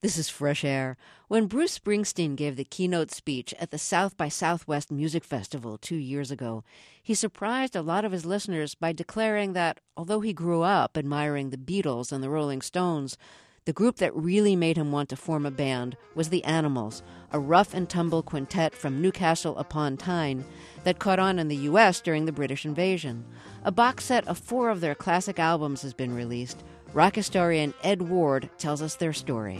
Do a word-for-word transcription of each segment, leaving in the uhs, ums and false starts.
This is Fresh Air. When Bruce Springsteen gave the keynote speech at the South by Southwest Music Festival two years ago, he surprised a lot of his listeners by declaring that, although he grew up admiring the Beatles and the Rolling Stones, the group that really made him want to form a band was the Animals, a rough-and-tumble quintet from Newcastle upon Tyne that caught on in the U S during the British invasion. A box set of four of their classic albums has been released. Rock historian Ed Ward tells us their story.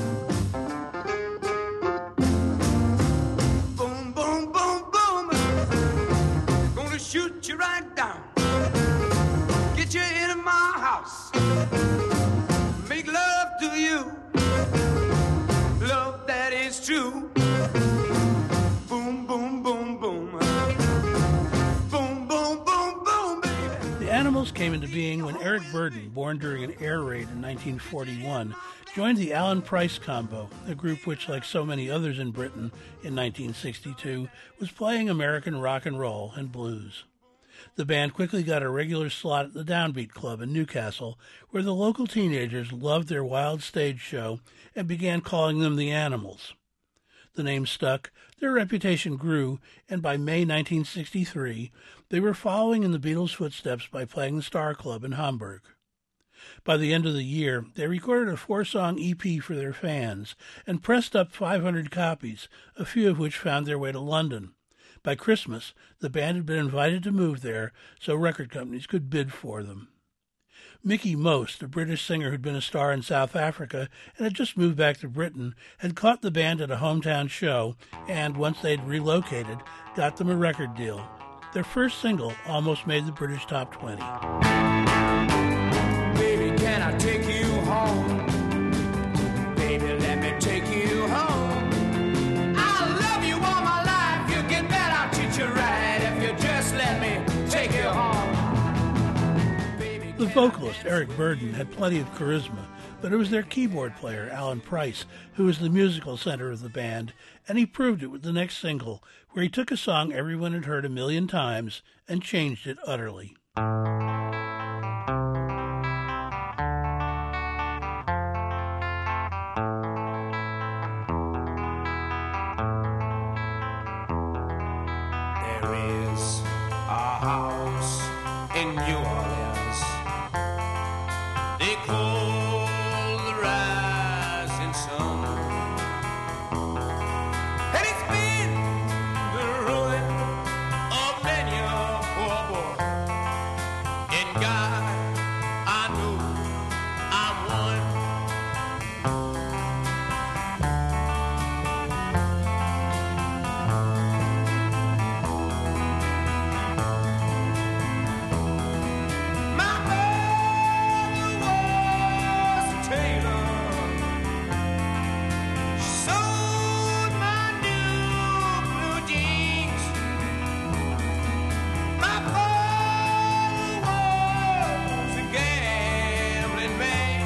Boom, boom, boom, boom. Gonna shoot you right down. Get you into my house. Make love to you. Love that is true. Boom, boom, boom, boom. Boom, boom, boom, boom, baby. The Animals came into being when Eric Burdon, born during an air raid in nineteen forty-one, joined the Alan Price Combo, a group which, like so many others in Britain in nineteen sixty-two, was playing American rock and roll and blues. The band quickly got a regular slot at the Downbeat Club in Newcastle, where the local teenagers loved their wild stage show and began calling them the Animals. The name stuck, their reputation grew, and by May nineteen sixty-three, they were following in the Beatles' footsteps by playing the Star Club in Hamburg. By the end of the year, they recorded a four-song E P for their fans and pressed up five hundred copies, a few of which found their way to London. By Christmas, the band had been invited to move there so record companies could bid for them. Mickie Most, a British singer who'd been a star in South Africa and had just moved back to Britain, had caught the band at a hometown show and, once they'd relocated, got them a record deal. Their first single almost made the British top twenty. Baby, can I take you home? Baby, let me take you home. I'll love you all my life. You get better, I'll teach you right. If you just let me take you home. Baby, The vocalist, Eric Burdon, had plenty of charisma, but it was their keyboard player, Alan Price, who was the musical center of the band, and he proved it with the next single, where he took a song everyone had heard a million times and changed it utterly. there is a house in New Orleans they call the rising sun, and it's been the ruin of many a poor boy. In God I know I'm one. My mother was a tailor. She sewed my new blue jeans. My father was a gambling man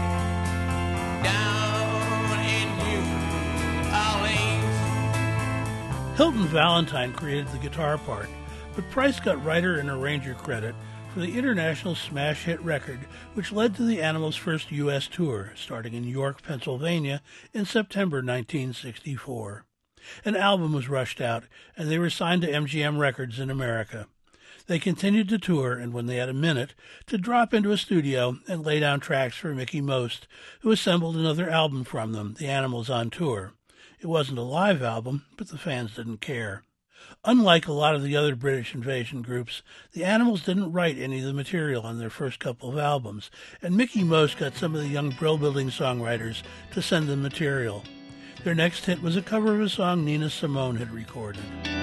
down in New Orleans. Hilton Valentine created the guitar part, but Price got writer and arranger credit for the international smash hit record, which led to the Animals' first U S tour, starting in York, Pennsylvania, in September nineteen sixty-four. An album was rushed out, and they were signed to M G M Records in America. They continued to tour, and when they had a minute, to drop into a studio and lay down tracks for Mickie Most, who assembled another album from them, The Animals on Tour. It wasn't a live album, but the fans didn't care. Unlike a lot of the other British invasion groups, the Animals didn't write any of the material on their first couple of albums, and Mickie Most got some of the young Brill-Building songwriters to send them material. Their next hit was a cover of a song Nina Simone had recorded.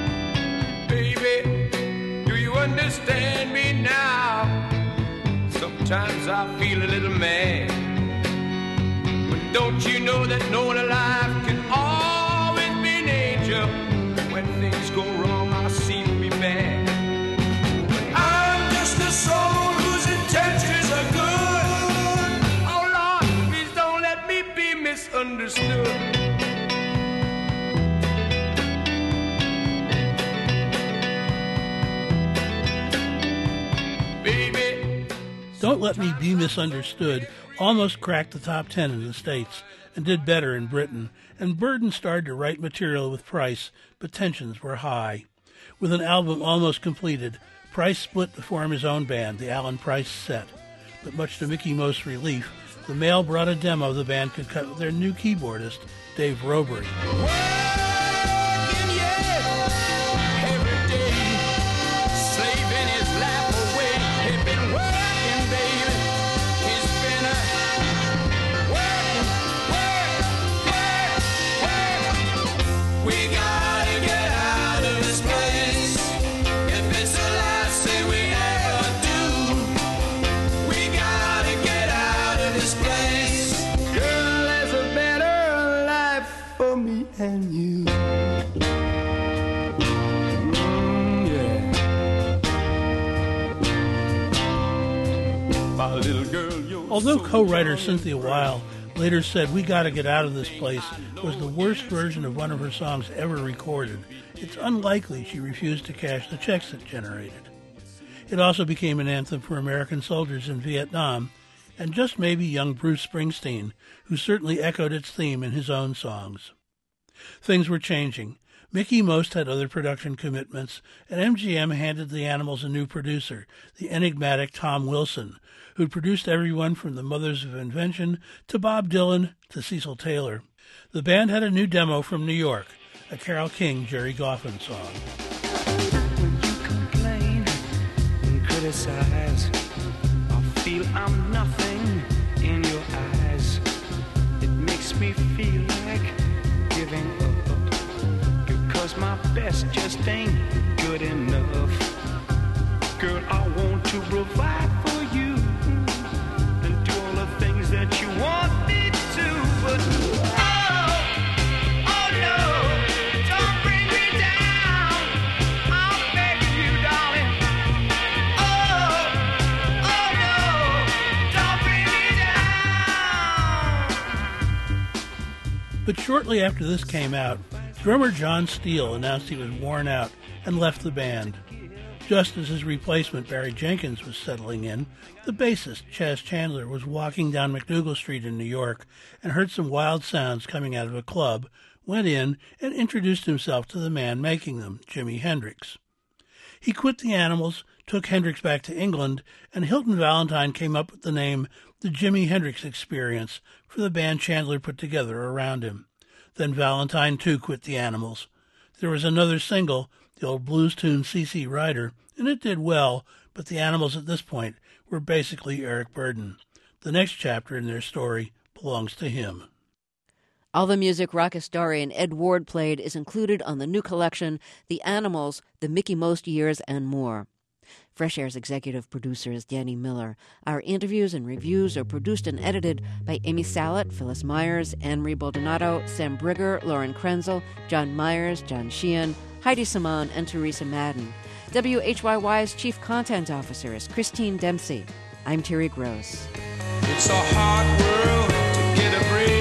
Baby, do you understand me now? Sometimes I feel a little mad, but don't you know that no one alive can always be an angel? When things go wrong, I seem to be bad. But I'm just a soul whose intentions are good. Oh Lord, please don't let me be misunderstood. Baby, Don't Let Me Be Misunderstood almost cracked the top ten in the States, and did better in Britain, and Burden started to write material with Price, but tensions were high. With an album almost completed, Price split to form his own band, the Alan Price Set. But much to Mickey Most's relief, the mail brought a demo the band could cut with their new keyboardist, Dave Robery. Although co-writer Cynthia Weil later said "We Gotta Get Out of This Place" was the worst version of one of her songs ever recorded, it's unlikely she refused to cash the checks it generated. It also became an anthem for American soldiers in Vietnam, and just maybe young Bruce Springsteen, who certainly echoed its theme in his own songs. Things were changing. Mickey Most had other production commitments, and M G M handed the Animals a new producer, the enigmatic Tom Wilson, who'd produced everyone from the Mothers of Invention to Bob Dylan to Cecil Taylor. The band had a new demo from New York, a Carole King, Jerry Goffin song. When you complain and criticize, I feel I'm nothing in your eyes. It makes me feel like giving up, because my best just ain't good enough. Girl, I want to provide for you and do all the things that you want me to, but oh, oh no, don't bring me down. I'm begging you, darling. Oh, oh no, don't bring me down. But shortly after this came out, drummer John Steele announced he was worn out and left the band. Just as his replacement, Barry Jenkins, was settling in, the bassist, Chas Chandler, was walking down McDougal Street in New York and heard some wild sounds coming out of a club, went in, and introduced himself to the man making them, Jimi Hendrix. He quit the Animals, took Hendrix back to England, and Hilton Valentine came up with the name The Jimi Hendrix Experience for the band Chandler put together around him. Then Valentine, too, quit the Animals. There was another single, the old blues tune C C Rider, and it did well, but the Animals at this point were basically Eric Burdon. The next chapter in their story belongs to him. All the music rock historian Ed Ward played is included on the new collection, The Animals, The Mickey Most Years and More. Fresh Air's executive producer is Danny Miller. Our interviews and reviews are produced and edited by Amy Salet, Phyllis Myers, Anne-Marie Baldonado, Sam Brigger, Lauren Krenzel, John Myers, John Sheehan, Heidi Simon, and Teresa Madden. W H Y Y's Chief Content Officer is Christine Dempsey. I'm Terry Gross. It's a hard world to get a break.